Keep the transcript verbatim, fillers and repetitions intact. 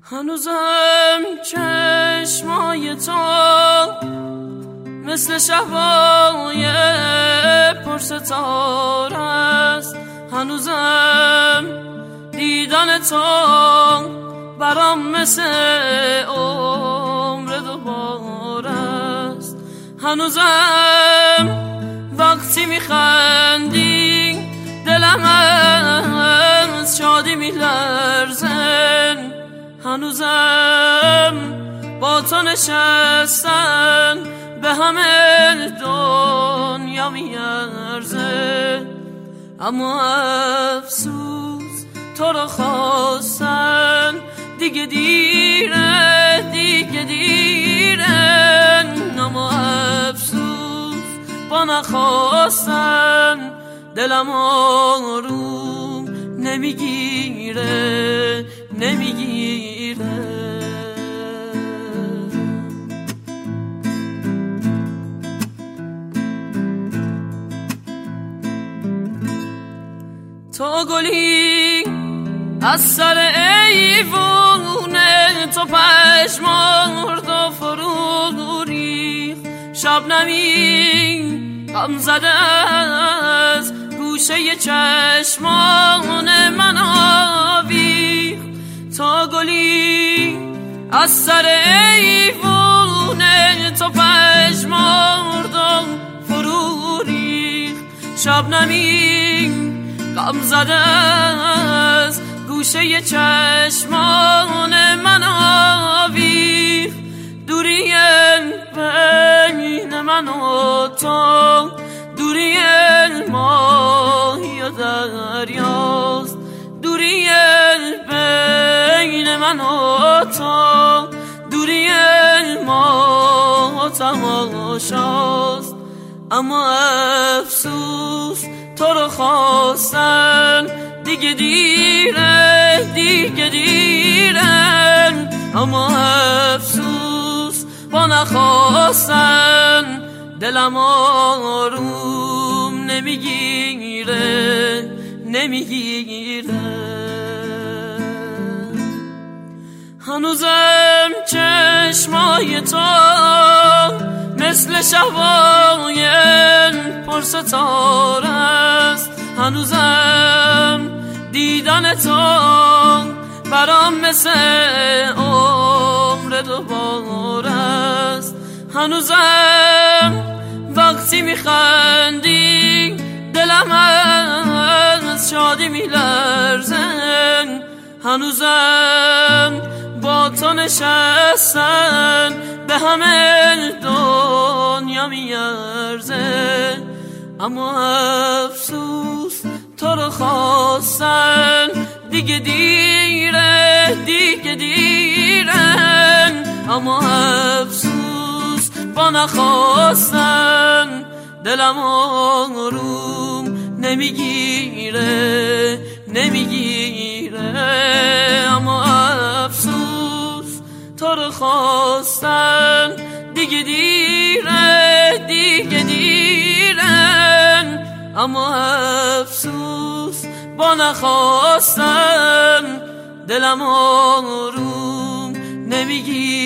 هنوزم چشمای تو مثل شبای پرستاره است. هنوزم دیدن تو برام مثل عمر دوباره است. هنوزم وقتی میخندی دلم از شادی میلرزن. هنوزم با تو نشستن به همه دنیا میارزه. اما افسوس تو رو خواستن دیگه دیره دیگه دیرن. اما افسوس با نخواستن دلم آروم نمیگیره نمیگیره. تو گلی از سر ایوونه، تو پشمرد و فرو ریخت. شبنمی غم زده از گوشه چشمان من آویخت. تو گلی از سر ایوونه، تو پشمرد و فرو ریخت. شبنمی غم زده از گوشه چشمان من آویخت. دوری بین من و تو، دوری ماهی و دریاست. دوری بین من و تو، دوری ماه و تماشاست. اما افسوس تو رو خواستن دیگه دیره دیگه دیرن. اما افسوس با نخواستن دلم آروم نمیگیره نمیگیره. هنوزم چشمای تو مثل شبای پرستاره است. هنوزم دیدن تو برام مثل عمر دوباره است. هنوزم وقتی میخندی دلم از شادی میلرزن. هنوزم با تو نشستن به همه دنیا میارزه. اما افسوس تو رو خواستن دیگه دیره دیگه دیرن. اما افسوس با نخواستن دلم آروم نمیگیره نمیگیره. اما افسوس تو رو خواستن دیگه دیره دیگه دیرن. اما افسوس با نخواستن دلم آروم نمیگیره